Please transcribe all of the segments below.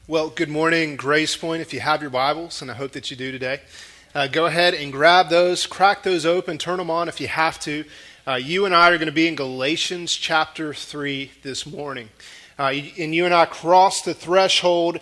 Well, good morning, Grace Point. If you have your Bibles, and I hope that you do today, go ahead and grab those, crack those open, turn them on if you have to. You and I are going to be in Galatians chapter 3 this morning. And you and I cross the threshold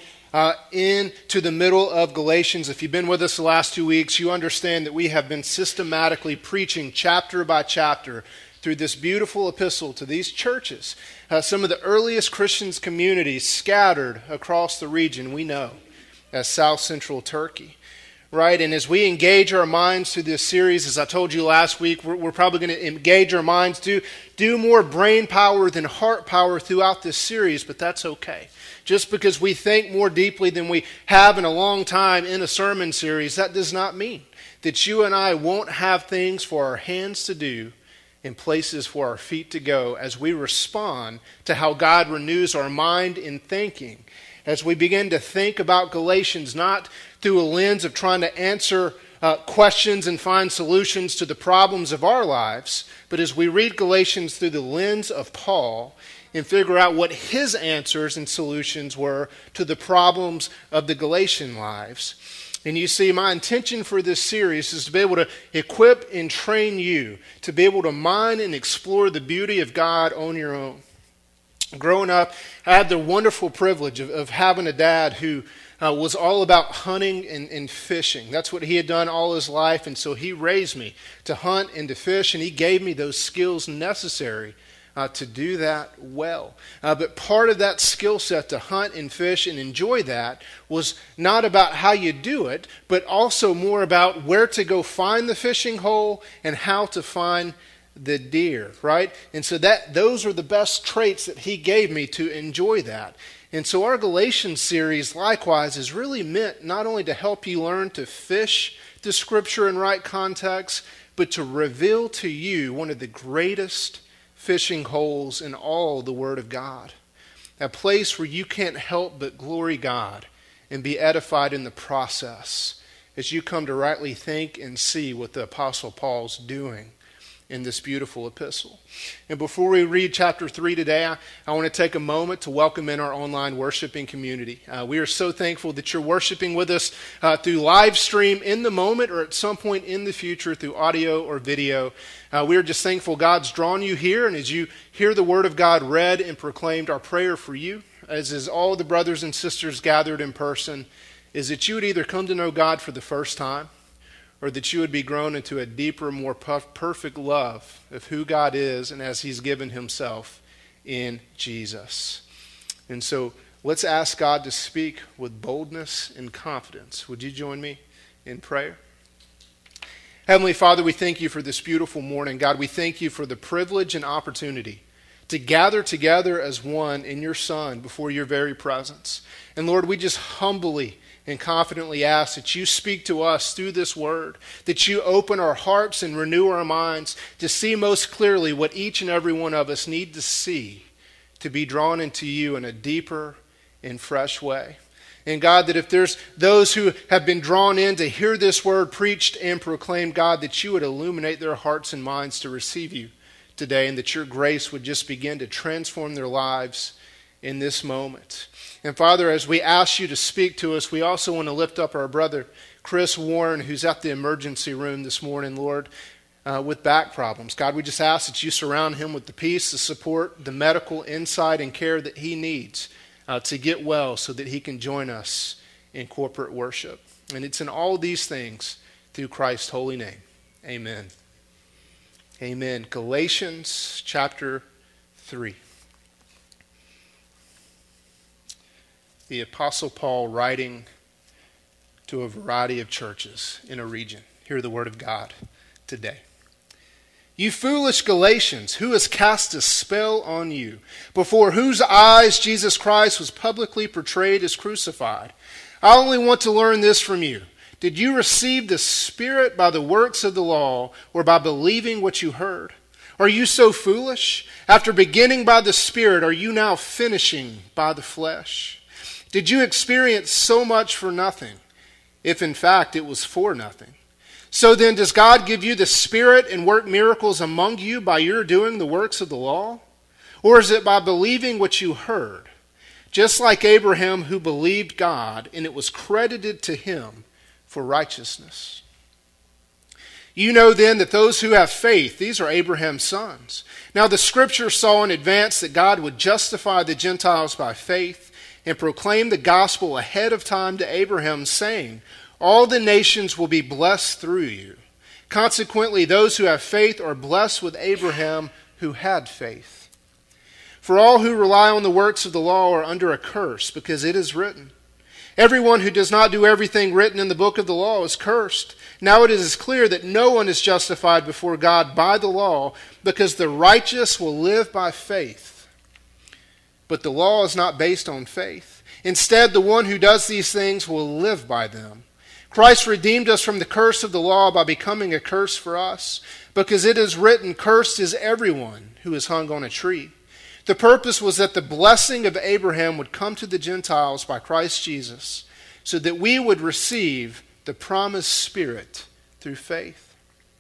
into the middle of Galatians. If you've been with us the last 2 weeks, you understand that we have been systematically preaching chapter by chapter through this beautiful epistle to these churches, some of the earliest Christians communities scattered across the region we know as South Central Turkey. Right? And as we engage our minds through this series, as I told you last week, we're probably going to engage our minds to do more brain power than heart power throughout this series, but that's okay. Just because we think more deeply than we have in a long time in a sermon series, that does not mean that you and I won't have things for our hands to do and places for our feet to go as we respond to how God renews our mind in thinking. As we begin to think about Galatians, not through a lens of trying to answer questions and find solutions to the problems of our lives, but as we read Galatians through the lens of Paul and figure out what his answers and solutions were to the problems of the Galatian lives. And you see, my intention for this series is to be able to equip and train you to be able to mine and explore the beauty of God on your own. Growing up, I had the wonderful privilege of having a dad who was all about hunting and fishing. That's what he had done all his life, and so he raised me to hunt and to fish, and he gave me those skills necessary to do that well. But part of that skill set to hunt and fish and enjoy that was not about how you do it, but also more about where to go find the fishing hole and how to find the deer, right? And so those are the best traits that he gave me to enjoy that. And so our Galatians series, likewise, is really meant not only to help you learn to fish the Scripture in right context, but to reveal to you one of the greatest fishing holes in all the Word of God. A place where you can't help but glory God and be edified in the process as you come to rightly think and see what the Apostle Paul's doing in this beautiful epistle. And before we read chapter 3 today, I want to take a moment to welcome in our online worshiping community. We are so thankful that you're worshiping with us through live stream in the moment or at some point in the future through audio or video. We are just thankful God's drawn you here, and as you hear the Word of God read and proclaimed, our prayer for you, as is all the brothers and sisters gathered in person, is that you would either come to know God for the first time, or that you would be grown into a deeper, more perfect love of who God is and as He's given Himself in Jesus. And so let's ask God to speak with boldness and confidence. Would you join me in prayer? Heavenly Father, we thank you for this beautiful morning. God, we thank you for the privilege and opportunity to gather together as one in your Son before your very presence. And Lord, we just humbly and confidently ask that you speak to us through this word, that you open our hearts and renew our minds to see most clearly what each and every one of us need to see to be drawn into you in a deeper and fresh way. And God, that if there's those who have been drawn in to hear this word preached and proclaimed, God, that you would illuminate their hearts and minds to receive you today, and that your grace would just begin to transform their lives in this moment. And Father, as we ask you to speak to us, we also want to lift up our brother, Chris Warren, who's at the emergency room this morning, Lord, with back problems. God, we just ask that you surround him with the peace, the support, the medical insight and care that he needs to get well so that he can join us in corporate worship. And it's in all these things through Christ's holy name. Amen. Amen. Galatians chapter 3. The Apostle Paul writing to a variety of churches in a region. Hear the word of God today. You foolish Galatians, who has cast a spell on you, before whose eyes Jesus Christ was publicly portrayed as crucified? I only want to learn this from you. Did you receive the Spirit by the works of the law, or by believing what you heard? Are you so foolish? After beginning by the Spirit, are you now finishing by the flesh? Did you experience so much for nothing, if in fact it was for nothing? So then, does God give you the Spirit and work miracles among you by your doing the works of the law? Or is it by believing what you heard? just like Abraham who believed God, and it was credited to him for righteousness. You know then that those who have faith, these are Abraham's sons. Now the Scripture saw in advance that God would justify the Gentiles by faith and proclaim the gospel ahead of time to Abraham, saying, all the nations will be blessed through you. Consequently, those who have faith are blessed with Abraham who had faith. For all who rely on the works of the law are under a curse, because it is written, everyone who does not do everything written in the book of the law is cursed. Now it is clear that no one is justified before God by the law, because the righteous will live by faith. But the law is not based on faith. Instead, the one who does these things will live by them. Christ redeemed us from the curse of the law by becoming a curse for us, because it is written, cursed is everyone who is hung on a tree. The purpose was that the blessing of Abraham would come to the Gentiles by Christ Jesus, so that we would receive the promised Spirit through faith.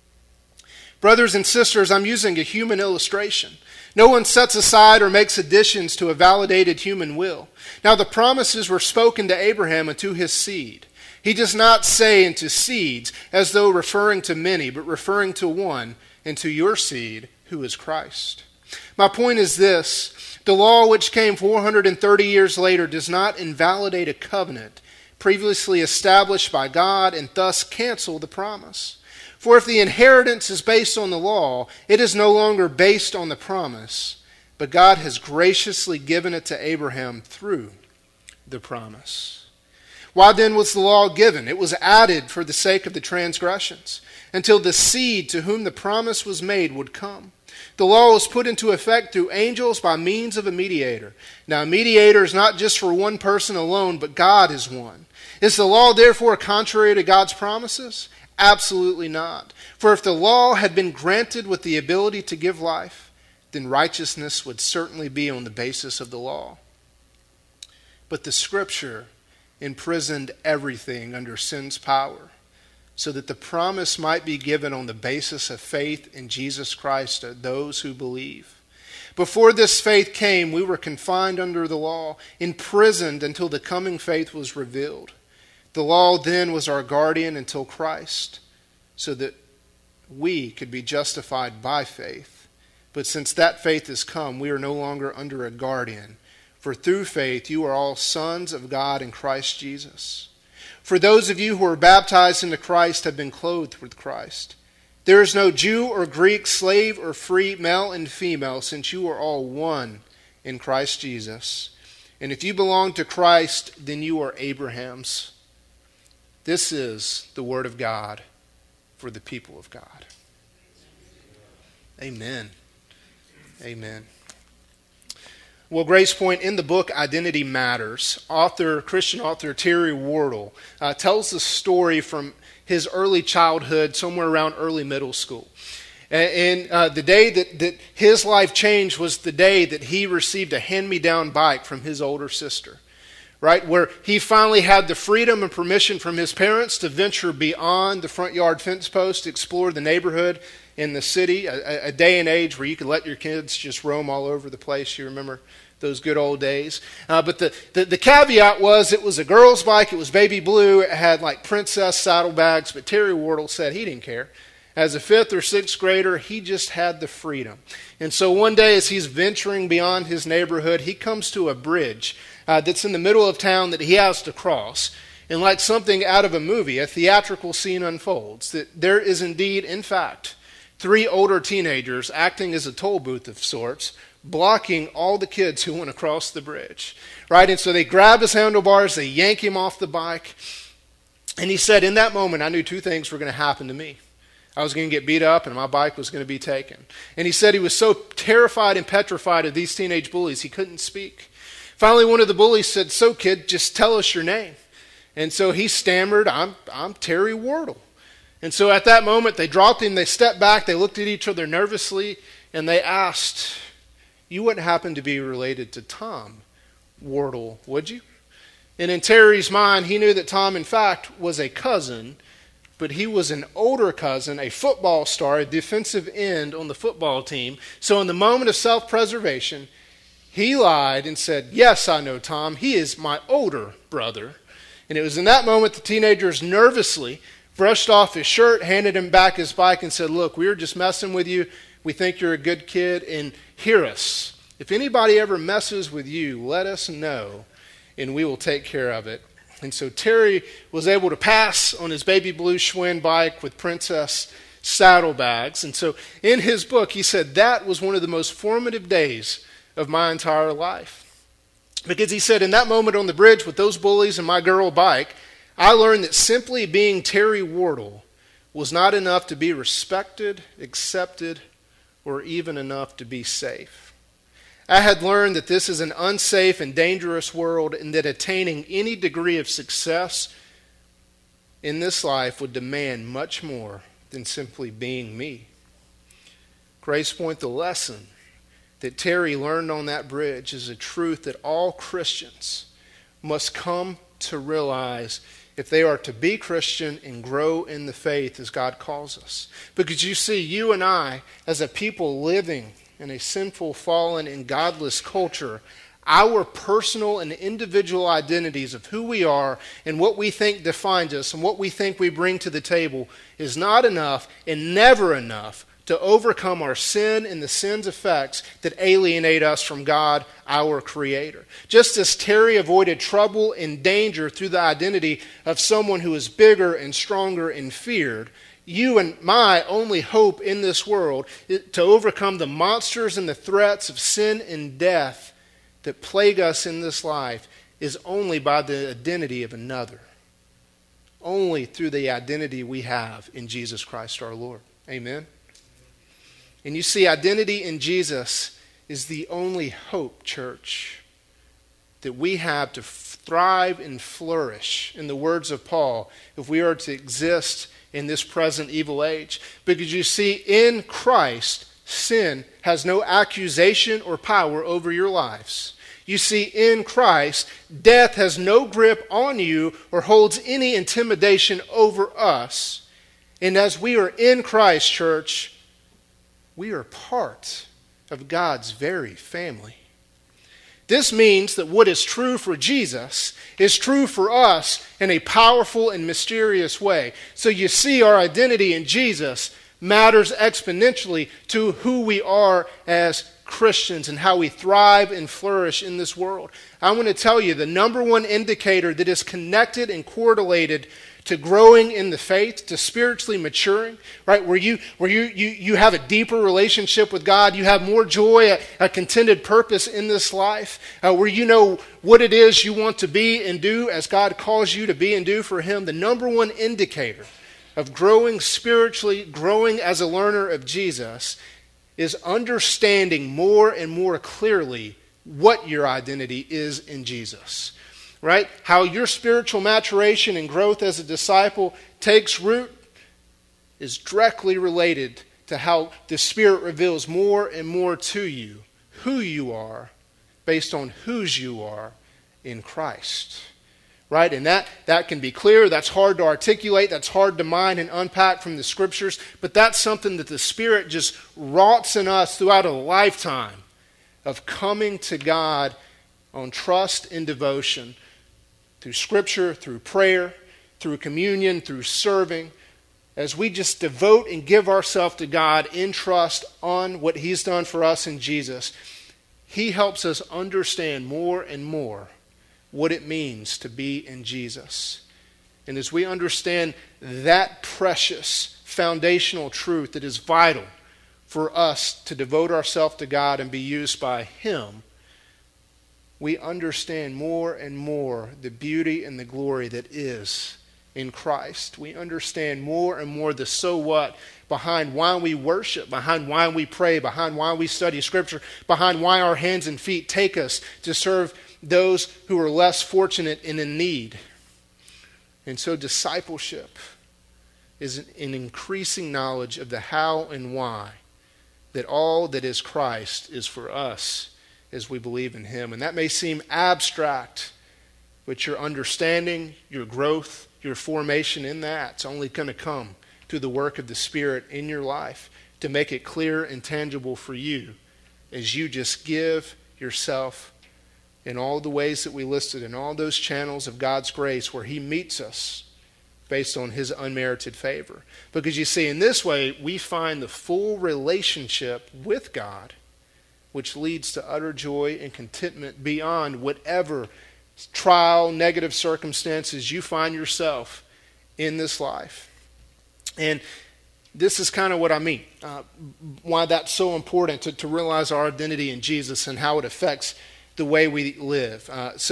Brothers and sisters, I'm using a human illustration. No one sets aside or makes additions to a validated human will. Now the promises were spoken to Abraham and to his seed. He does not say into seeds as though referring to many, but referring to one, and to your seed, who is Christ. My point is this: the law which came 430 years later does not invalidate a covenant previously established by God and thus cancel the promise. For if the inheritance is based on the law, it is no longer based on the promise, but God has graciously given it to Abraham through the promise. Why then was the law given? It was added for the sake of the transgressions, until the seed to whom the promise was made would come. The law was put into effect through angels by means of a mediator. Now a mediator is not just for one person alone, but God is one. Is the law therefore contrary to God's promises? Absolutely not. For if the law had been granted with the ability to give life, then righteousness would certainly be on the basis of the law. But the Scripture imprisoned everything under sin's power, so that the promise might be given on the basis of faith in Jesus Christ to those who believe. Before this faith came, we were confined under the law, imprisoned until the coming faith was revealed. The law then was our guardian until Christ, so that we could be justified by faith. But since that faith has come, we are no longer under a guardian. For through faith you are all sons of God in Christ Jesus. For those of you who are baptized into Christ have been clothed with Christ. There is no Jew or Greek, slave or free, male and female, since you are all one in Christ Jesus. And if you belong to Christ, then you are Abraham's. This is the word of God for the people of God. Amen. Amen. Well, Grace Point, in the book Identity Matters, Christian author Terry Wardle tells the story from his early childhood, somewhere around early middle school. And the day that his life changed was the day that he received a hand-me-down bike from his older sister, right? Where he finally had the freedom and permission from his parents to venture beyond the front yard fence post, to explore the neighborhood in the city, a day and age where you could let your kids just roam all over the place. You remember those good old days. But the caveat was it was a girl's bike. It was baby blue. It had like princess saddlebags. But Terry Wardle said he didn't care. As a 5th or 6th grader, he just had the freedom. And so one day as he's venturing beyond his neighborhood, he comes to a bridge that's in the middle of town that he has to cross. And like something out of a movie, a theatrical scene unfolds. That there is indeed, in fact, 3 older teenagers acting as a toll booth of sorts, blocking all the kids who want to cross the bridge, right? And so they grab his handlebars, they yank him off the bike, and he said, in that moment, I knew 2 things were going to happen to me. I was going to get beat up, and my bike was going to be taken. And he said he was so terrified and petrified of these teenage bullies, he couldn't speak. Finally, one of the bullies said, so kid, just tell us your name. And so he stammered, I'm Terry Wardle. And so at that moment, they dropped him, they stepped back, they looked at each other nervously, and they asked, you wouldn't happen to be related to Tom Wardle, would you? And in Terry's mind, he knew that Tom, in fact, was a cousin, but he was an older cousin, a football star, a defensive end on the football team. So in the moment of self-preservation, He lied and said, yes, I know Tom. He is my older brother. And it was in that moment the teenagers nervously brushed off his shirt, handed him back his bike, and said, look, we were just messing with you. We think you're a good kid, and hear us. If anybody ever messes with you, let us know, and we will take care of it. And so Terry was able to pass on his baby blue Schwinn bike with Princess saddlebags. And so in his book, he said that was one of the most formative days of my entire life. Because he said, in that moment on the bridge with those bullies and my girl bike, I learned that simply being Terry Wardle was not enough to be respected, accepted, or even enough to be safe. I had learned that this is an unsafe and dangerous world, and that attaining any degree of success in this life would demand much more than simply being me. Grace Point, the lesson that Terry learned on that bridge is a truth that all Christians must come to realize if they are to be Christian and grow in the faith as God calls us. Because you see, you and I, as a people living in a sinful, fallen, and godless culture, our personal and individual identities of who we are and what we think defines us and what we think we bring to the table is not enough and never enough to overcome our sin and the sin's effects that alienate us from God, our Creator. Just as Terry avoided trouble and danger through the identity of someone who is bigger and stronger and feared, you and my only hope in this world is to overcome the monsters and the threats of sin and death that plague us in this life is only by the identity of another. Only through the identity we have in Jesus Christ our Lord. Amen? And you see, identity in Jesus is the only hope, church, that we have to thrive and flourish, in the words of Paul, if we are to exist in this present evil age. Because you see, in Christ, sin has no accusation or power over your lives. You see, in Christ, death has no grip on you or holds any intimidation over us. And as we are in Christ, church, we are part of God's very family. This means that what is true for Jesus is true for us in a powerful and mysterious way. So you see, our identity in Jesus matters exponentially to who we are as Christians and how we thrive and flourish in this world. I want to tell you the number one indicator that is connected and correlated to growing in the faith, to spiritually maturing, right? Where you have a deeper relationship with God, you have more joy, a contented purpose in this life, where you know what it is you want to be and do as God calls you to be and do for Him. The number one indicator of growing spiritually, growing as a learner of Jesus, is understanding more and more clearly what your identity is in Jesus. Right? How your spiritual maturation and growth as a disciple takes root is directly related to how the Spirit reveals more and more to you who you are based on whose you are in Christ. Right? And that can be clear. That's hard to articulate. That's hard to mine and unpack from the Scriptures. But that's something that the Spirit just wroughts in us throughout a lifetime of coming to God on trust and devotion through Scripture, through prayer, through communion, through serving, as we just devote and give ourselves to God in trust on what He's done for us in Jesus, He helps us understand more and more what it means to be in Jesus. And as we understand that precious foundational truth that is vital for us to devote ourselves to God and be used by Him, we understand more and more the beauty and the glory that is in Christ. We understand more and more the so what behind why we worship, behind why we pray, behind why we study Scripture, behind why our hands and feet take us to serve those who are less fortunate and in need. And so discipleship is an increasing knowledge of the how and why that all that is Christ is for us as we believe in Him. And that may seem abstract, but your understanding, your growth, your formation in that's only going to come through the work of the Spirit in your life to make it clear and tangible for you as you just give yourself in all the ways that we listed, in all those channels of God's grace where he meets us based on his unmerited favor. Because you see, in this way, we find the full relationship with God, which leads to utter joy and contentment beyond whatever trial, negative circumstances you find yourself in this life. And this is kind of what I mean, why that's so important to realize our identity in Jesus and how it affects the way we live.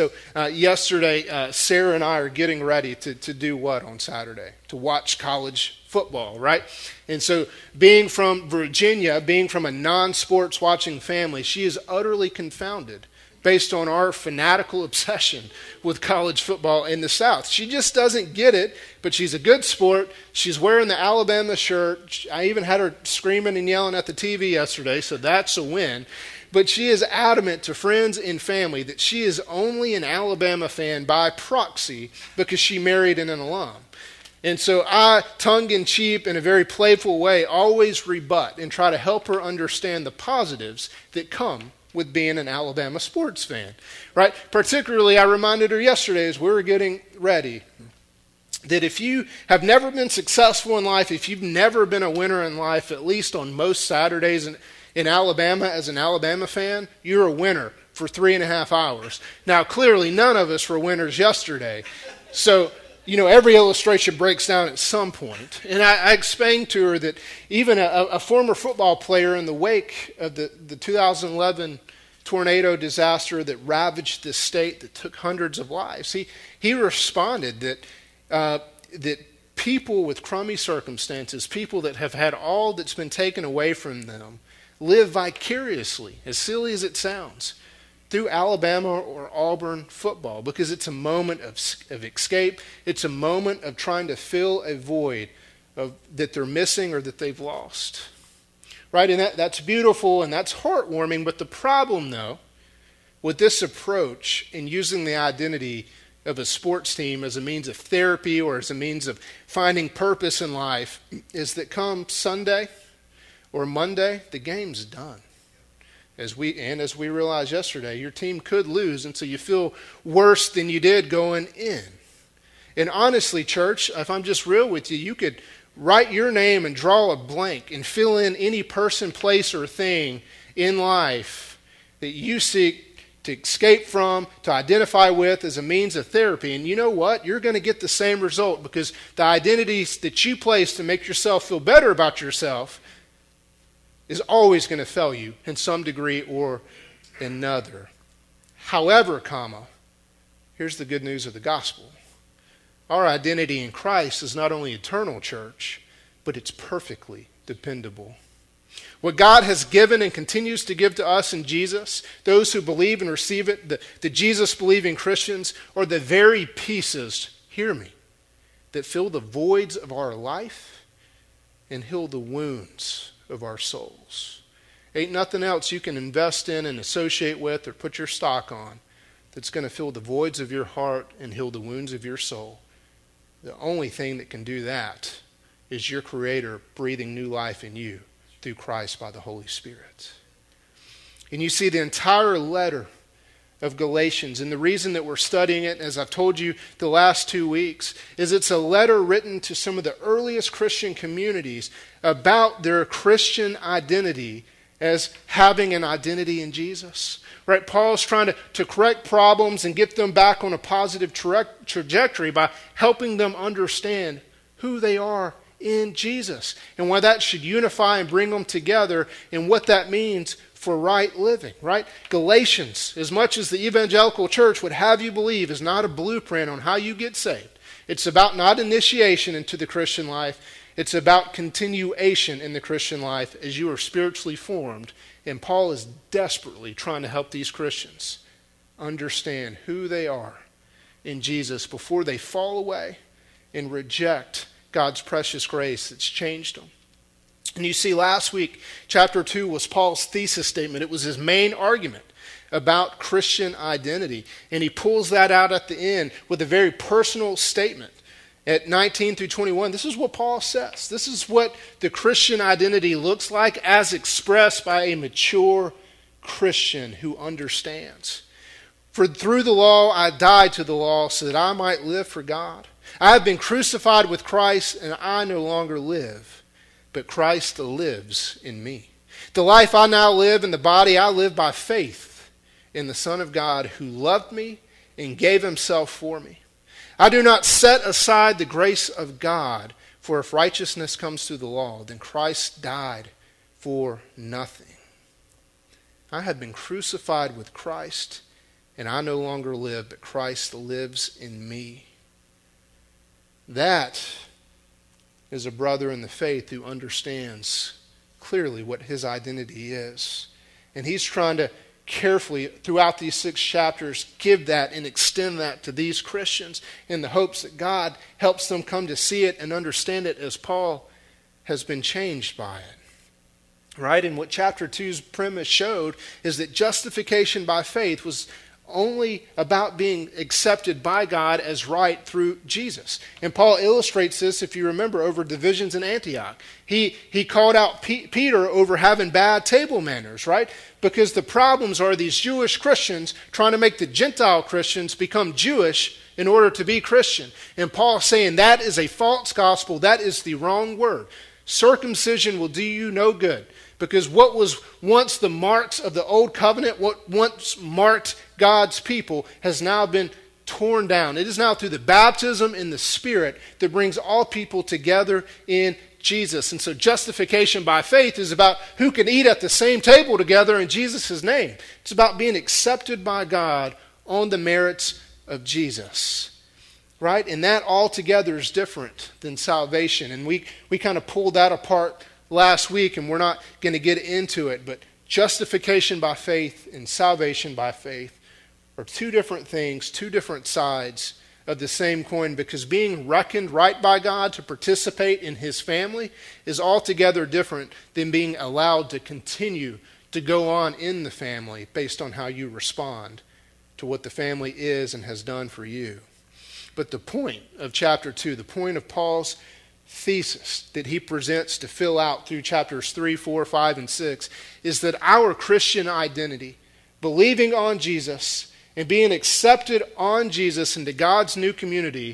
Yesterday, Sarah and I are getting ready to do what on Saturday? To watch college football, right? And so being from Virginia, being from a non-sports watching family, she is utterly confounded based on our fanatical obsession with college football in the South. She just doesn't get it, but she's a good sport. She's wearing the Alabama shirt. I even had her screaming and yelling at the TV yesterday, so that's a win. But she is adamant to friends and family that she is only an Alabama fan by proxy because she married an alum. And so I, tongue-in-cheek, in a very playful way, always rebut and try to help her understand the positives that come with being an Alabama sports fan, right? Particularly, I reminded her yesterday as we were getting ready that if you have never been successful in life, if you've never been a winner in life, at least on most Saturdays in Alabama as an Alabama fan, you're a winner for 3.5 hours. Now, clearly, none of us were winners yesterday. So, every illustration breaks down at some point. And I explained to her that even a former football player in the wake of the 2011 tornado disaster that ravaged this state, that took hundreds of lives, he responded that people with crummy circumstances, people that have had all that's been taken away from them, live vicariously, as silly as it sounds, through Alabama or Auburn football, because it's a moment of escape. It's a moment of trying to fill a void that they're missing or that they've lost. Right? And that's beautiful and that's heartwarming. But the problem, though, with this approach in using the identity of a sports team as a means of therapy or as a means of finding purpose in life is that come Sunday or Monday, the game's done. As we realized yesterday, your team could lose, and so you feel worse than you did going in. And honestly, church, if I'm just real with you, you could write your name and draw a blank and fill in any person, place, or thing in life that you seek to escape from, to identify with as a means of therapy. And you know what? You're going to get the same result, because the identities that you place to make yourself feel better about yourself is always going to fail you in some degree or another. However, here's the good news of the gospel. Our identity in Christ is not only eternal, church, but it's perfectly dependable. What God has given and continues to give to us in Jesus, those who believe and receive it, the Jesus-believing Christians, are the very pieces, hear me, that fill the voids of our life and heal the wounds of our souls. Ain't nothing else you can invest in and associate with or put your stock on that's going to fill the voids of your heart and heal the wounds of your soul. The only thing that can do that is your Creator breathing new life in you through Christ by the Holy Spirit. And you see the entire letter of Galatians, and the reason that we're studying it, as I've told you the last 2 weeks, is it's a letter written to some of the earliest Christian communities about their Christian identity as having an identity in Jesus. Right? Paul's trying to correct problems and get them back on a positive trajectory by helping them understand who they are in Jesus and why that should unify and bring them together and what that means for right living, right? Galatians, as much as the evangelical church would have you believe, is not a blueprint on how you get saved. It's about not initiation into the Christian life. It's about continuation in the Christian life as you are spiritually formed. And Paul is desperately trying to help these Christians understand who they are in Jesus before they fall away and reject God's precious grace that's changed them. And you see, last week, chapter 2 was Paul's thesis statement. It was his main argument about Christian identity. And he pulls that out at the end with a very personal statement. At 19 through 21, this is what Paul says. This is what the Christian identity looks like as expressed by a mature Christian who understands. For through the law I died to the law so that I might live for God. I have been crucified with Christ, and I no longer live, but Christ lives in me. The life I now live in the body, I live by faith in the Son of God who loved me and gave himself for me. I do not set aside the grace of God, for if righteousness comes through the law, then Christ died for nothing. I have been crucified with Christ, and I no longer live, but Christ lives in me. That is a brother in the faith who understands clearly what his identity is. And he's trying to carefully, throughout these 6 chapters, give that and extend that to these Christians in the hopes that God helps them come to see it and understand it as Paul has been changed by it. Right? And what chapter 2's premise showed is that justification by faith was only about being accepted by God as right through Jesus. And Paul illustrates this, if you remember, over divisions in Antioch. He called out Peter over having bad table manners, right? Because the problems are these Jewish Christians trying to make the Gentile Christians become Jewish in order to be Christian. And Paul saying that is a false gospel. That is the wrong word. Circumcision will do you no good. Because what was once the marks of the old covenant, what once marked God's people, has now been torn down. It is now through the baptism in the Spirit that brings all people together in Jesus. And so justification by faith is about who can eat at the same table together in Jesus' name. It's about being accepted by God on the merits of Jesus. Right? And that altogether is different than salvation. And we kind of pulled that apart last week, and we're not going to get into it, but justification by faith and salvation by faith are 2 different things, 2 different sides of the same coin, because being reckoned right by God to participate in his family is altogether different than being allowed to continue to go on in the family based on how you respond to what the family is and has done for you. But the point of chapter 2, the point of Paul's thesis that he presents to fill out through chapters 3, 4, 5, and 6 is that our Christian identity, believing on Jesus and being accepted on Jesus into God's new community,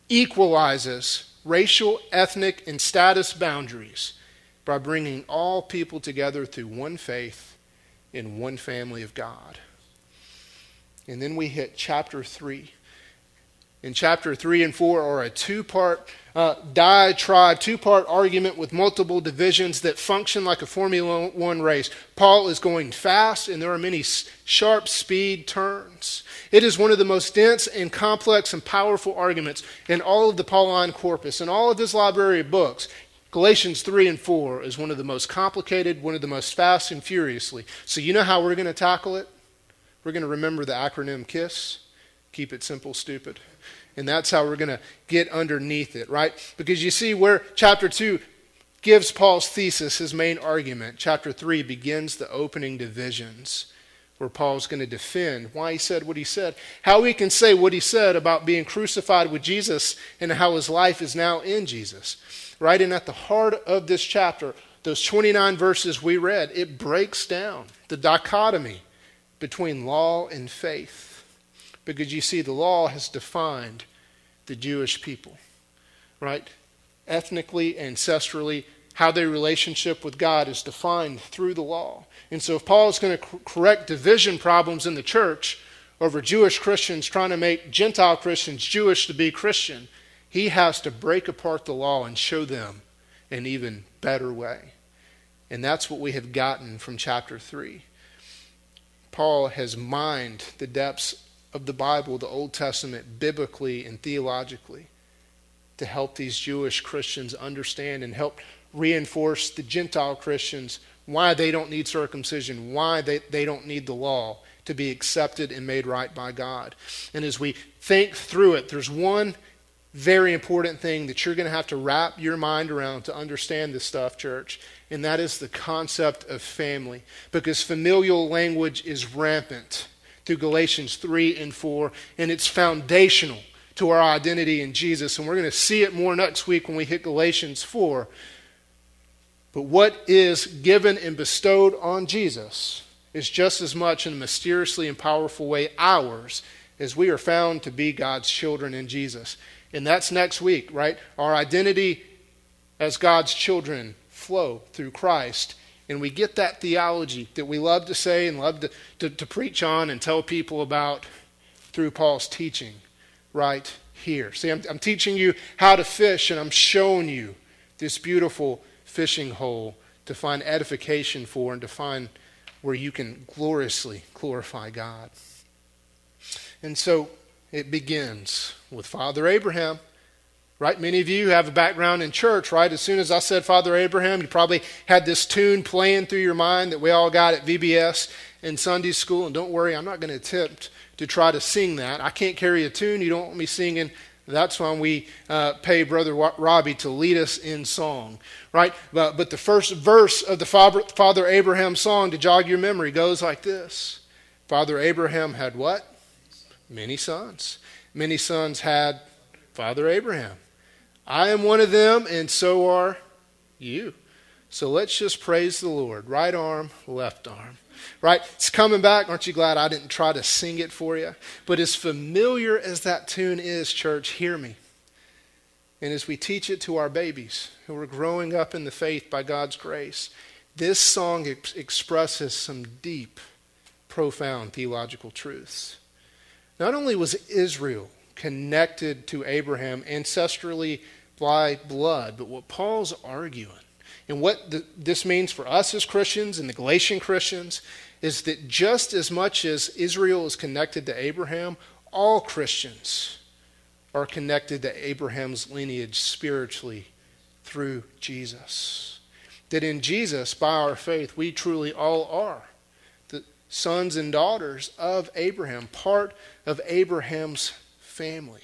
equalizes racial, ethnic, and status boundaries by bringing all people together through one faith in one family of God. And then we hit chapter 3. In chapter 3 and 4 are a 2-part diatribe, 2-part argument with multiple divisions that function like a Formula 1 race. Paul is going fast, and there are many sharp speed turns. It is one of the most dense and complex and powerful arguments in all of the Pauline corpus. In all of his library of books, Galatians 3 and 4 is one of the most complicated, one of the most fast and furiously. So you know how we're going to tackle it? We're going to remember the acronym KISS. Keep it simple, stupid. And that's how we're going to get underneath it, right? Because you see where chapter 2 gives Paul's thesis, his main argument. Chapter 3 begins the opening divisions where Paul's going to defend why he said what he said, how he can say what he said about being crucified with Jesus and how his life is now in Jesus, right? And at the heart of this chapter, those 29 verses we read, it breaks down the dichotomy between law and faith. Because you see, the law has defined the Jewish people, right? Ethnically, ancestrally, how their relationship with God is defined through the law. And so if Paul is going to correct division problems in the church over Jewish Christians trying to make Gentile Christians Jewish to be Christian, he has to break apart the law and show them an even better way. And that's what we have gotten from chapter 3. Paul has mined the depths of the Bible, the Old Testament, biblically and theologically, to help these Jewish Christians understand and help reinforce the Gentile Christians why they don't need circumcision, why they don't need the law to be accepted and made right by God. And as we think through it, there's one very important thing that you're going to have to wrap your mind around to understand this stuff, church, and that is the concept of family, because familial language is rampant through Galatians 3 and 4, and it's foundational to our identity in Jesus. And we're going to see it more next week when we hit Galatians 4. But what is given and bestowed on Jesus is just as much in a mysteriously and powerful way ours as we are found to be God's children in Jesus. And that's next week, right? Our identity as God's children flow through Christ. And we get that theology that we love to say and love to preach on and tell people about through Paul's teaching right here. See, I'm teaching you how to fish, and I'm showing you this beautiful fishing hole to find edification for and to find where you can gloriously glorify God. And so it begins with Father Abraham. Right? Many of you have a background in church, right? As soon as I said Father Abraham, you probably had this tune playing through your mind that we all got at VBS in Sunday school. And don't worry, I'm not going to attempt to try to sing that. I can't carry a tune. You don't want me singing. That's why we pay Brother Robbie to lead us in song, right? But the first verse of the Father Abraham song, to jog your memory, goes like this. Father Abraham had what? Many sons. Many sons had Father Abraham. I am one of them, and so are you. So let's just praise the Lord. Right arm, left arm. Right? It's coming back. Aren't you glad I didn't try to sing it for you? But as familiar as that tune is, church, hear me. And as we teach it to our babies who are growing up in the faith by God's grace, this song expresses some deep, profound theological truths. Not only was Israel connected to Abraham ancestrally by blood, but what Paul's arguing and what this means for us as Christians and the Galatian Christians is that just as much as Israel is connected to Abraham, all Christians are connected to Abraham's lineage spiritually through Jesus. That in Jesus, by our faith, we truly all are the sons and daughters of Abraham, part of Abraham's family.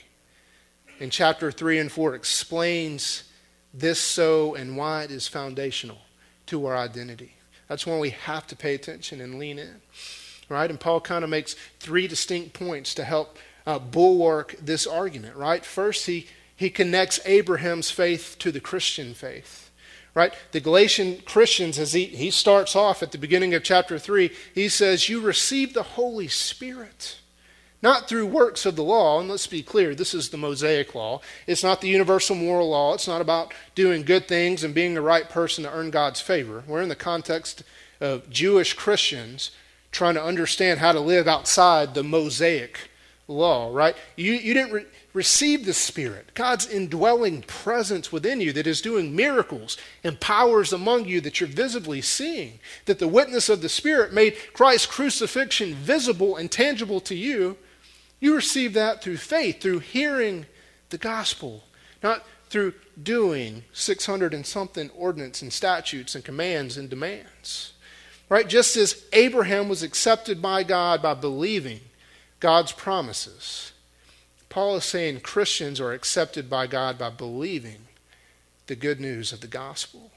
In chapter 3 and 4 explains this so and why it is foundational to our identity. That's why we have to pay attention and lean in. Right? And Paul kind of makes three distinct points to help bulwark this argument. Right? First, he connects Abraham's faith to the Christian faith. Right? The Galatian Christians, as he starts off at the beginning of chapter 3, he says, you received the Holy Spirit. Not through works of the law, and let's be clear, this is the Mosaic law. It's not the universal moral law. It's not about doing good things and being the right person to earn God's favor. We're in the context of Jewish Christians trying to understand how to live outside the Mosaic law, right? You didn't receive the Spirit, God's indwelling presence within you that is doing miracles and powers among you that you're visibly seeing. That the witness of the Spirit made Christ's crucifixion visible and tangible to you. You receive that through faith, through hearing the gospel, not through doing 600 and something ordinances and statutes and commands and demands. Right? Just as Abraham was accepted by God by believing God's promises, Paul is saying Christians are accepted by God by believing the good news of the gospel.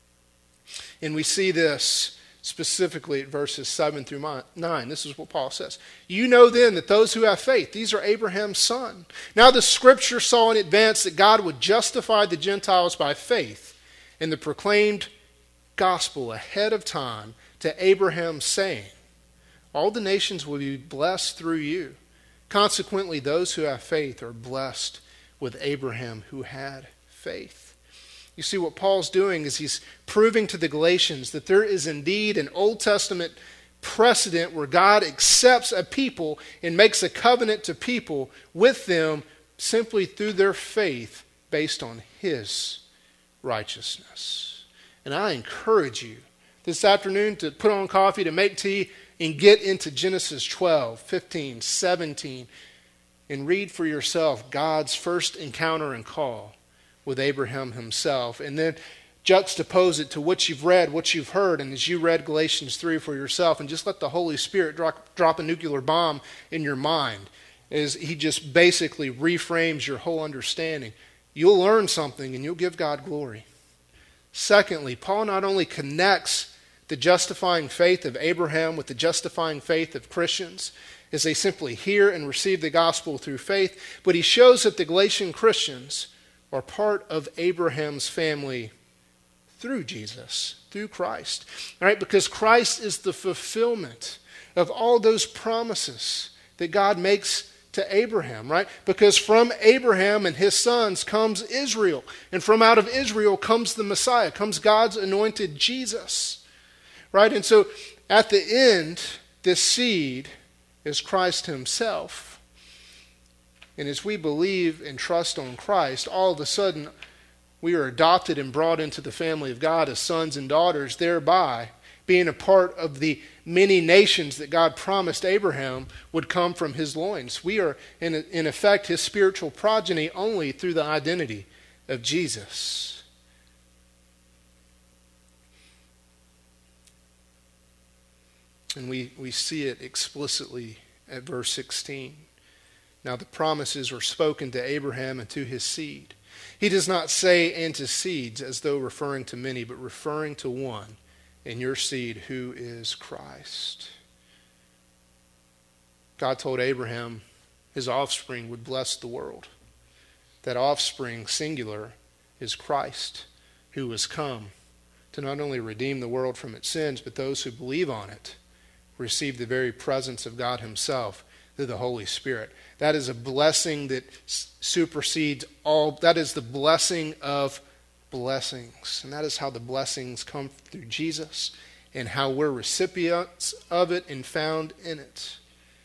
And we see this specifically at verses 7 through 9. This is what Paul says. You know then that those who have faith, these are Abraham's son. Now the scripture saw in advance that God would justify the Gentiles by faith in the proclaimed gospel ahead of time to Abraham, saying, all the nations will be blessed through you. Consequently, those who have faith are blessed with Abraham who had faith. You see, what Paul's doing is he's proving to the Galatians that there is indeed an Old Testament precedent where God accepts a people and makes a covenant to people with them simply through their faith based on his righteousness. And I encourage you this afternoon to put on coffee, to make tea, and get into Genesis 12, 15, 17, and read for yourself God's first encounter and call with Abraham himself, and then juxtapose it to what you've read, what you've heard, and as you read Galatians 3 for yourself, and just let the Holy Spirit drop a nuclear bomb in your mind as he just basically reframes your whole understanding. You'll learn something and you'll give God glory. Secondly, Paul not only connects the justifying faith of Abraham with the justifying faith of Christians as they simply hear and receive the gospel through faith, but he shows that the Galatian Christians are part of Abraham's family through Jesus through Christ. All right, because Christ is the fulfillment of all those promises that God makes to Abraham, right? Because from Abraham and his sons comes Israel, and from out of Israel comes the Messiah, comes God's anointed Jesus, right? And so at the end, this seed is Christ himself. And as we believe and trust on Christ, all of a sudden we are adopted and brought into the family of God as sons and daughters, thereby being a part of the many nations that God promised Abraham would come from his loins. We are, in effect, his spiritual progeny only through the identity of Jesus. And we see it explicitly at verse 16. Now the promises were spoken to Abraham and to his seed. He does not say and to seeds as though referring to many, but referring to one, in your seed, who is Christ. God told Abraham his offspring would bless the world. That offspring, singular, is Christ, who has come to not only redeem the world from its sins, but those who believe on it receive the very presence of God himself through the Holy Spirit. That is a blessing that supersedes all. That is the blessing of blessings. And that is how the blessings come through Jesus and how we're recipients of it and found in it.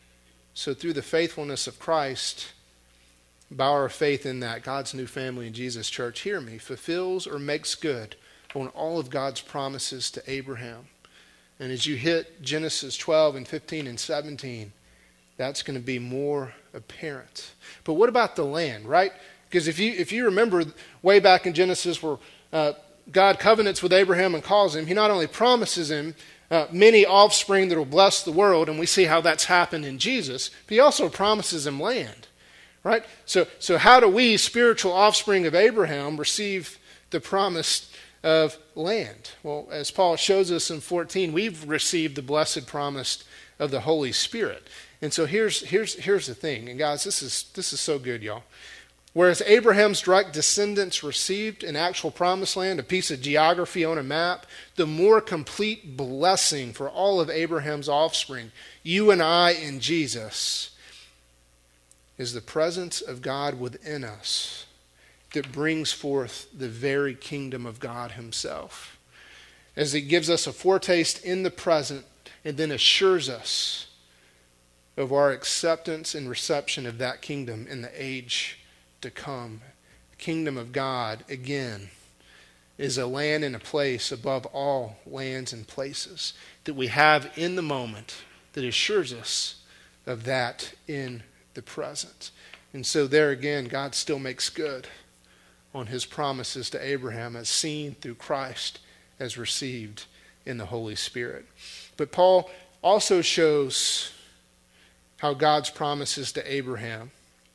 So through the faithfulness of Christ, by our faith in that, God's new family in Jesus Church, hear me, fulfills or makes good on all of God's promises to Abraham. And as you hit Genesis 12 and 15 and 17, that's going to be more apparent. But what about the land, right? Because if you remember way back in Genesis where God covenants with Abraham and calls him, he not only promises him many offspring that will bless the world, and we see how that's happened in Jesus, but he also promises him land, right? So how do we, spiritual offspring of Abraham, receive the promise of land? Well, as Paul shows us in 14, we've received the blessed promise of the Holy Spirit. And so here's the thing, and guys, this is so good, y'all. Whereas Abraham's direct descendants received an actual promised land, a piece of geography on a map, the more complete blessing for all of Abraham's offspring, you and I in Jesus, is the presence of God within us that brings forth the very kingdom of God himself. As it gives us a foretaste in the present and then assures us of our acceptance and reception of that kingdom in the age to come. The kingdom of God, again, is a land and a place above all lands and places that we have in the moment that assures us of that in the present. And so there again, God still makes good on his promises to Abraham as seen through Christ, as received in the Holy Spirit. But Paul also shows how God's promises to Abraham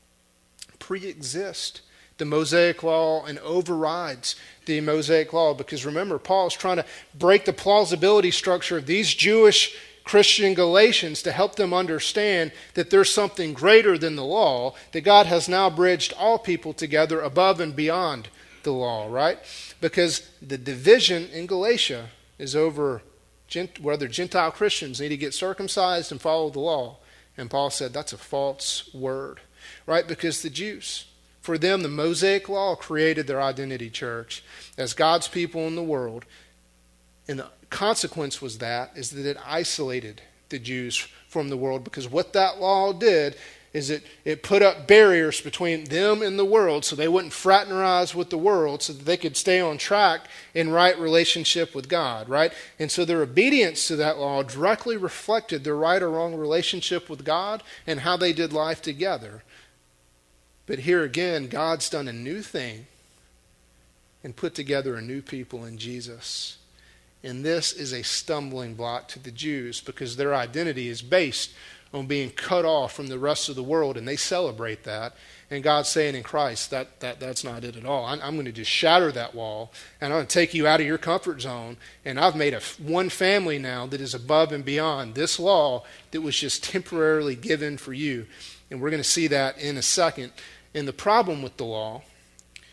pre-exist the Mosaic law and overrides the Mosaic law. Because remember, Paul's trying to break the plausibility structure of these Jewish Christian Galatians to help them understand that there's something greater than the law, that God has now bridged all people together above and beyond the law, right? Because the division in Galatia is over whether Gentile Christians need to get circumcised and follow the law. And Paul said that's a false word, right? Because the Jews, for them, the Mosaic law created their identity, church, as God's people in the world. And the consequence was that it isolated the Jews from the world, because what that law did is it put up barriers between them and the world so they wouldn't fraternize with the world, so that they could stay on track in right relationship with God, right? And so their obedience to that law directly reflected their right or wrong relationship with God and how they did life together. But here again, God's done a new thing and put together a new people in Jesus. And this is a stumbling block to the Jews because their identity is based on being cut off from the rest of the world, and they celebrate that. And God's saying in Christ, that's not it at all. I'm going to just shatter that wall, and I'm going to take you out of your comfort zone, and I've made one family now that is above and beyond this law that was just temporarily given for you. And we're going to see that in a second. And the problem with the law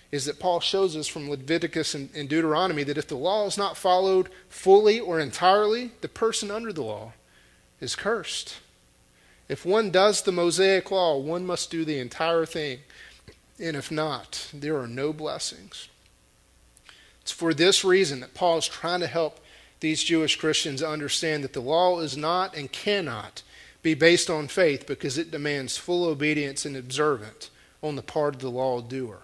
is that Paul shows us from Leviticus and Deuteronomy that if the law is not followed fully or entirely, the person under the law is cursed. If one does the Mosaic law, one must do the entire thing. And if not, there are no blessings. It's for this reason that Paul is trying to help these Jewish Christians understand that the law is not and cannot be based on faith because it demands full obedience and observance on the part of the law doer.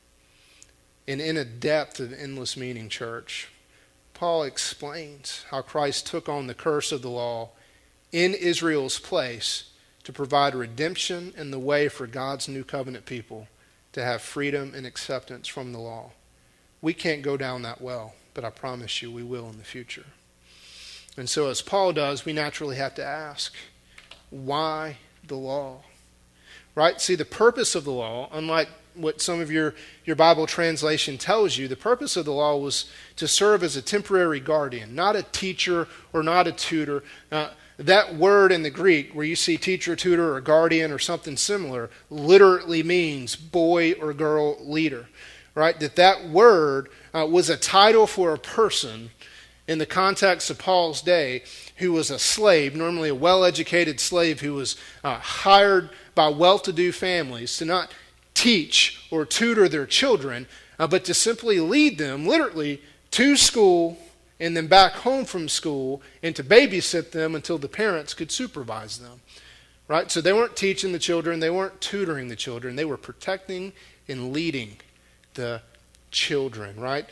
And in a depth of endless meaning, church, Paul explains how Christ took on the curse of the law in Israel's place to provide redemption and the way for God's new covenant people to have freedom and acceptance from the law. We can't go down that well, but I promise you we will in the future. And so as Paul does, we naturally have to ask, why the law? Right? See, the purpose of the law, unlike what some of your Bible translation tells you, the purpose of the law was to serve as a temporary guardian, not a teacher or not a tutor. That word in the Greek, where you see teacher, tutor, or guardian or something similar, literally means boy or girl leader. Right? That word was a title for a person in the context of Paul's day who was a slave, normally a well-educated slave who was hired by well-to-do families to not teach or tutor their children, but to simply lead them literally to school and then back home from school and to babysit them until the parents could supervise them. Right? So they weren't teaching the children, they weren't tutoring the children, they were protecting and leading the children, right?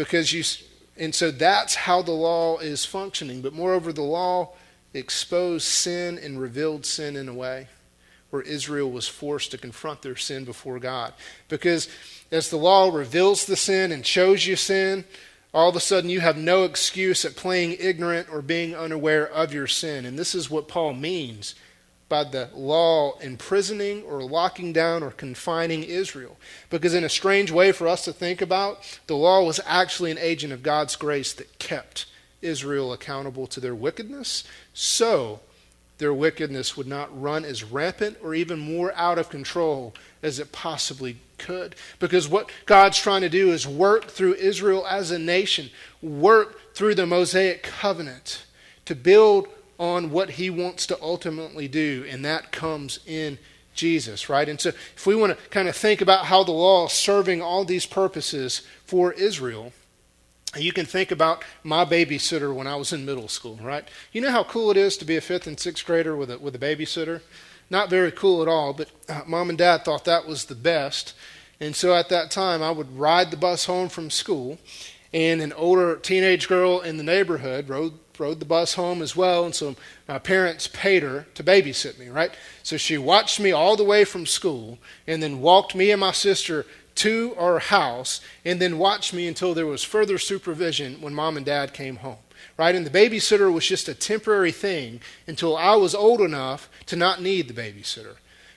And so that's how the law is functioning. But moreover, the law exposed sin and revealed sin in a way where Israel was forced to confront their sin before God. Because as the law reveals the sin and shows you sin, all of a sudden you have no excuse at playing ignorant or being unaware of your sin. And this is what Paul means by the law imprisoning or locking down or confining Israel. Because in a strange way for us to think about, the law was actually an agent of God's grace that kept Israel accountable to their wickedness, so their wickedness would not run as rampant or even more out of control as it possibly could. Because what God's trying to do is work through Israel as a nation, work through the Mosaic covenant to build on what he wants to ultimately do, and that comes in Jesus, right? And so if we want to kind of think about how the law is serving all these purposes for Israel, you can think about my babysitter when I was in middle school, right? You know how cool it is to be a 5th and 6th grader with a babysitter? Not very cool at all, but Mom and Dad thought that was the best. And so at that time, I would ride the bus home from school, and an older teenage girl in the neighborhood rode the bus home as well, and so my parents paid her to babysit me, right? So she watched me all the way from school and then walked me and my sister to our house and then watched me until there was further supervision when Mom and Dad came home, right? And the babysitter was just a temporary thing until I was old enough to not need the babysitter.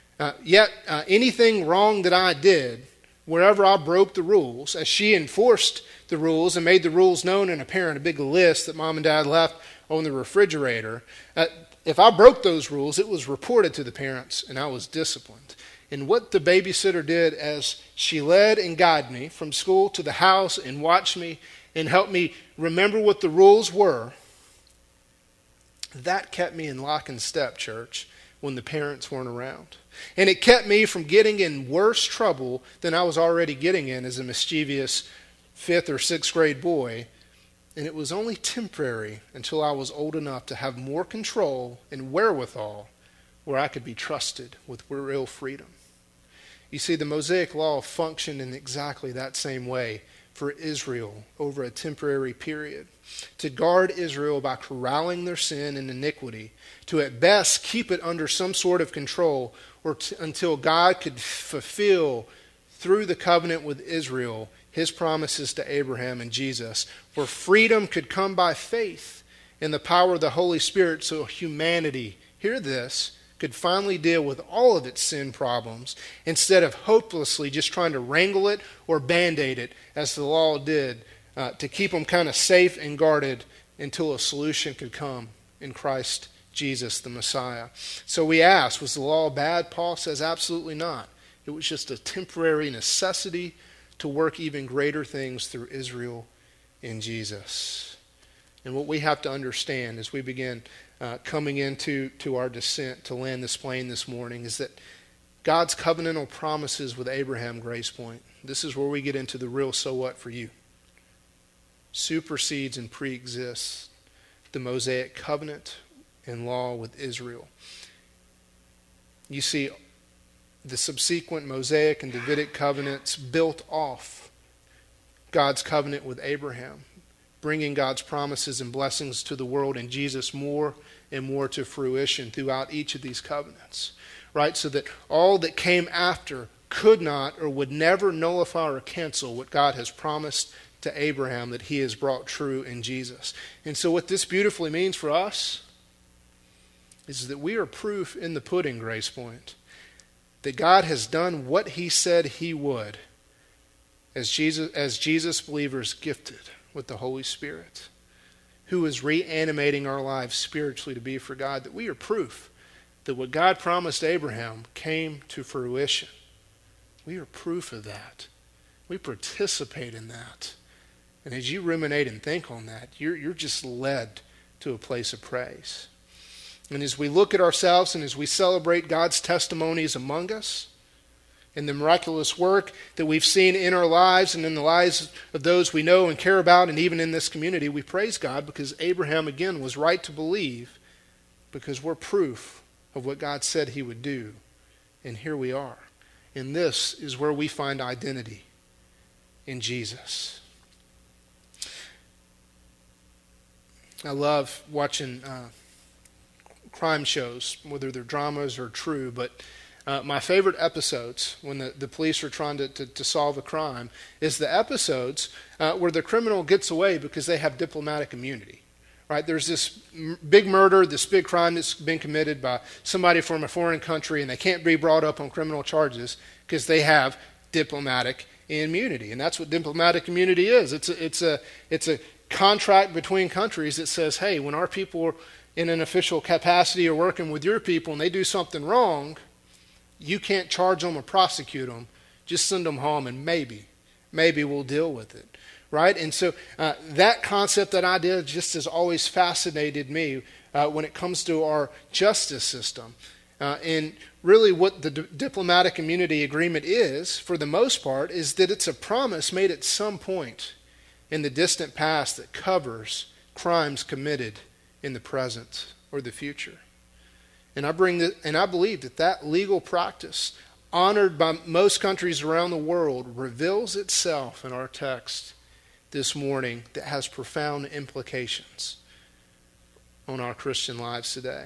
Yet anything wrong that I did, wherever I broke the rules, as she enforced the rules and made the rules known and apparent, a big list that Mom and Dad left on the refrigerator, if I broke those rules, it was reported to the parents and I was disciplined. And what the babysitter did as she led and guided me from school to the house and watched me and helped me remember what the rules were, that kept me in lock and step, church, when the parents weren't around. And it kept me from getting in worse trouble than I was already getting in as a mischievous 5th or 6th grade boy. And it was only temporary until I was old enough to have more control and wherewithal where I could be trusted with real freedom. You see, the Mosaic law functioned in exactly that same way for Israel over a temporary period, to guard Israel by corralling their sin and iniquity, to at best keep it under some sort of control or until God could fulfill through the covenant with Israel his promises to Abraham and Jesus, where freedom could come by faith in the power of the Holy Spirit, so humanity, hear this, could finally deal with all of its sin problems instead of hopelessly just trying to wrangle it or band-aid it as the law did to keep them kind of safe and guarded until a solution could come in Christ Jesus, the Messiah. So we ask, was the law bad? Paul says absolutely not. It was just a temporary necessity to work even greater things through Israel in Jesus. And what we have to understand as we begin coming into our descent to land this plane this morning is that God's covenantal promises with Abraham, Grace Point, this is where we get into the real so what for you, supersedes and pre-exists the Mosaic covenant and law with Israel. You see, the subsequent Mosaic and Davidic covenants built off God's covenant with Abraham, bringing God's promises and blessings to the world and Jesus more and more to fruition throughout each of these covenants, right? So that all that came after could not or would never nullify or cancel what God has promised to Abraham that he has brought true in Jesus. And so what this beautifully means for us is that we are proof in the pudding, Grace Point, that God has done what he said he would as Jesus believers gifted with the Holy Spirit, who is reanimating our lives spiritually to be for God, that we are proof that what God promised Abraham came to fruition. We are proof of that. We participate in that. And as you ruminate and think on that, you're just led to a place of praise. And as we look at ourselves and as we celebrate God's testimonies among us and the miraculous work that we've seen in our lives and in the lives of those we know and care about and even in this community, we praise God because Abraham, again, was right to believe because we're proof of what God said he would do. And here we are. And this is where we find identity in Jesus. I love watching crime shows, whether they're dramas or true, but my favorite episodes when the police are trying to solve a crime is the episodes where the criminal gets away because they have diplomatic immunity. Right? There's this big murder, this big crime that's been committed by somebody from a foreign country, and they can't be brought up on criminal charges because they have diplomatic immunity. And that's what diplomatic immunity is. It's a contract between countries that says, hey, when our people are in an official capacity or working with your people and they do something wrong, you can't charge them or prosecute them. Just send them home and maybe we'll deal with it. Right? And so that concept, that idea just has always fascinated me when it comes to our justice system. And really what the diplomatic immunity agreement is, for the most part, is that it's a promise made at some point in the distant past that covers crimes committed in the present or the future. And I believe that legal practice, honored by most countries around the world, reveals itself in our text this morning that has profound implications on our Christian lives today.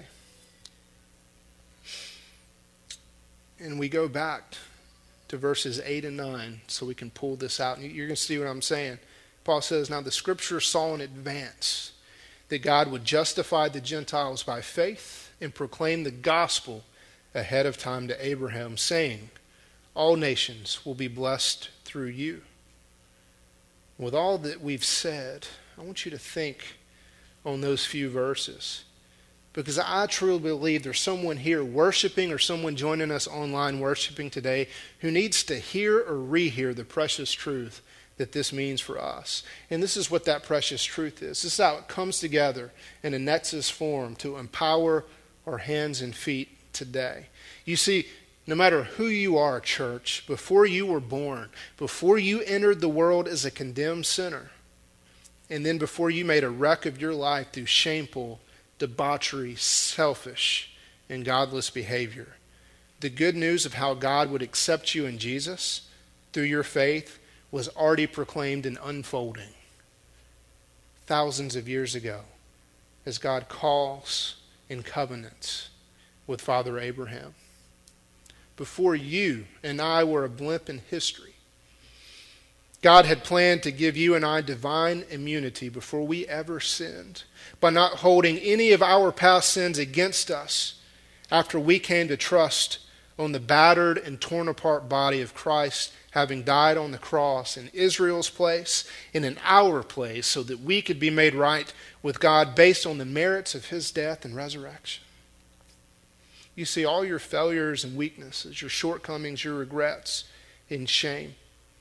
And we go back to verses 8 and 9 so we can pull this out. And you're going to see what I'm saying. Paul says, now the Scripture saw in advance that God would justify the Gentiles by faith and proclaim the gospel ahead of time to Abraham, saying, all nations will be blessed through you. With all that we've said, I want you to think on those few verses. Because I truly believe there's someone here worshiping or someone joining us online worshiping today who needs to hear or rehear the precious truth that this means for us. And this is what that precious truth is. This is how it comes together in a nexus form to empower our hands and feet today. You see, no matter who you are, church, before you were born, before you entered the world as a condemned sinner, and then before you made a wreck of your life through shameful, debauchery, selfish, and godless behavior, the good news of how God would accept you in Jesus through your faith was already proclaimed and unfolding thousands of years ago as God calls in covenants with Father Abraham. Before you and I were a blimp in history, God had planned to give you and I divine immunity before we ever sinned by not holding any of our past sins against us after we came to trust on the battered and torn apart body of Christ having died on the cross in Israel's place and in our place so that we could be made right with God based on the merits of his death and resurrection. You see, all your failures and weaknesses, your shortcomings, your regrets and shame,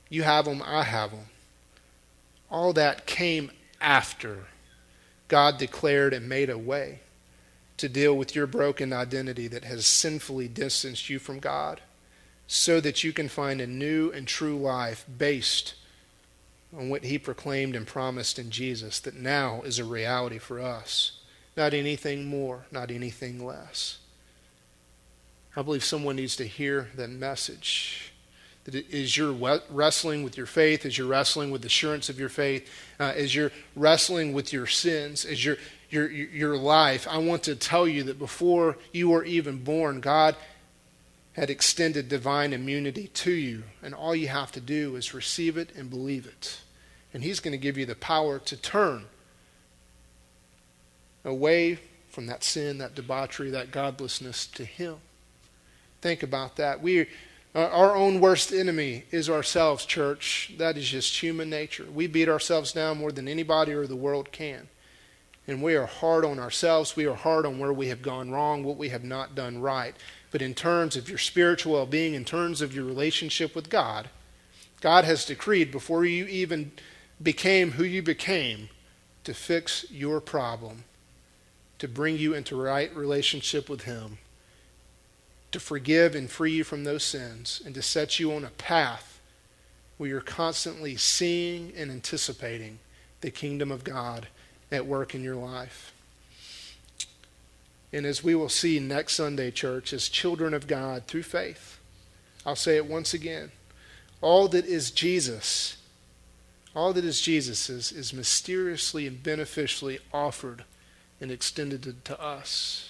You have them, I have them. All that came after God declared and made a way to deal with your broken identity that has sinfully distanced you from God, so that you can find a new and true life based on what he proclaimed and promised in Jesus, that now is a reality for us. Not anything more, not anything less. I believe someone needs to hear that message. That as you're wrestling with your faith, as you're wrestling with the assurance of your faith, as you're wrestling with your sins, as your life, I want to tell you that before you were even born, God had extended divine immunity to you. And all you have to do is receive it and believe it. And he's going to give you the power to turn away from that sin, that debauchery, that godlessness to him. Think about that. Our own worst enemy is ourselves, church. That is just human nature. We beat ourselves down more than anybody or the world can. And we are hard on ourselves. We are hard on where we have gone wrong, what we have not done right. But in terms of your spiritual well-being, in terms of your relationship with God, God has decreed before you even became who you became to fix your problem, to bring you into right relationship with him, to forgive and free you from those sins, and to set you on a path where you're constantly seeing and anticipating the kingdom of God at work in your life. And as we will see next Sunday, church, as children of God through faith, I'll say it once again, all that is Jesus is mysteriously and beneficially offered and extended to us.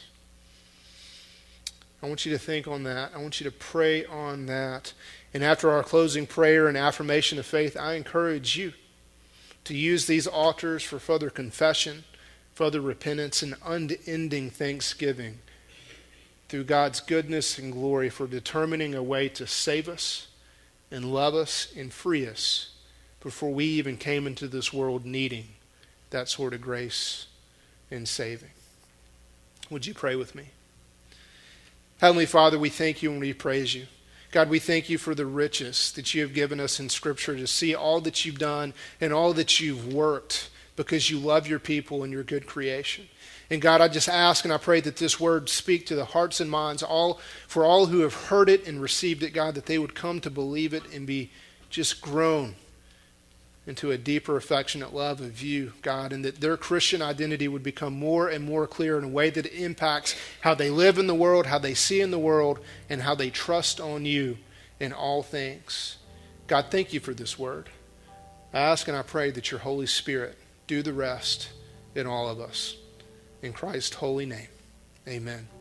I want you to think on that. I want you to pray on that. And after our closing prayer and affirmation of faith, I encourage you to use these altars for further confession, further repentance, and unending thanksgiving through God's goodness and glory for determining a way to save us and love us and free us before we even came into this world needing that sort of grace and saving. Would you pray with me? Heavenly Father, we thank you and we praise you. God, we thank you for the riches that you have given us in Scripture to see all that you've done and all that you've worked because you love your people and your good creation. And God, I just ask and I pray that this word speak to the hearts and minds for all who have heard it and received it, God, that they would come to believe it and be just grown into a deeper affectionate love of you, God, and that their Christian identity would become more and more clear in a way that it impacts how they live in the world, how they see in the world, and how they trust on you in all things. God, thank you for this word. I ask and I pray that your Holy Spirit do the rest in all of us. In Christ's holy name, amen.